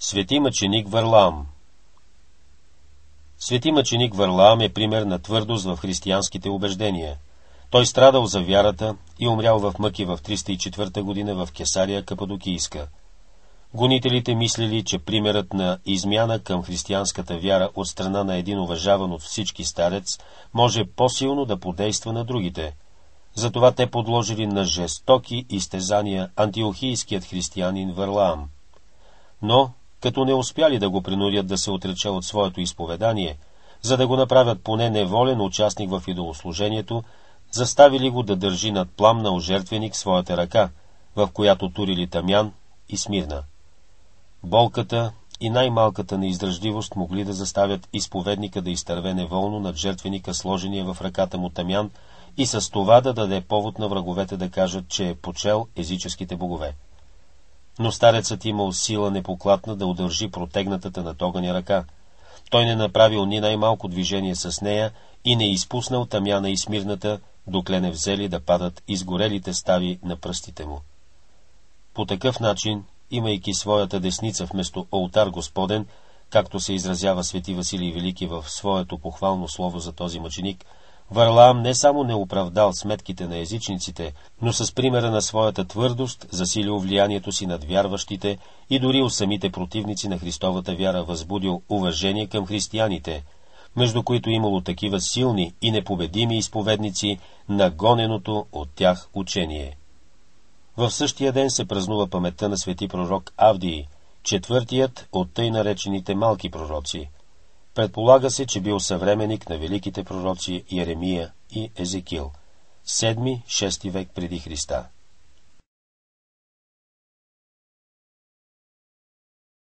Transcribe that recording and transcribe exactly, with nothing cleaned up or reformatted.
Свети мъченик Варлаам. Свети мъченик Варлаам е пример на твърдост в християнските убеждения. Той страдал за вярата и умрял в мъки в триста и четвърта година в Кесария Кападокийска. Гонителите мислили, че примерът на измяна към християнската вяра от страна на един уважаван от всички старец може по-силно да подейства на другите. Затова те подложили на жестоки изтезания антиохийският християнин Варлаам. Но, като не успяли да го принудят да се отрече от своето изповедание, за да го направят поне неволен участник в идолослужението, заставили го да държи над пламнал жертвеник своята ръка, в която турили тамян и смирна. Болката и най-малката неиздръжливост могли да заставят изповедника да изтърве неволно над жертвеника сложения в ръката му тамян и с това да даде повод на враговете да кажат, че е почел езическите богове. Но старецът имал сила непоклатна да удържи протегнатата над огъня ръка. Той не направил ни най-малко движение с нея и не изпуснал тамяна и смирната, докле не взели да падат изгорелите стави на пръстите му. По такъв начин, имайки своята десница вместо олтар Господен, както се изразява свети Василий Велики в своето похвално слово за този мъченик, Варлаам не само не оправдал сметките на езичниците, но с примера на своята твърдост засилил влиянието си над вярващите и дори у самите противници на Христовата вяра възбудил уважение към християните, между които имало такива силни и непобедими изповедници на гоненото от тях учение. В същия ден се празнува паметта на свети пророк Авдий, четвъртият от тъй наречените малки пророци. Предполага се, че бил съвременник на великите пророци Йеремия и Езекил, седми-шести век преди Христа.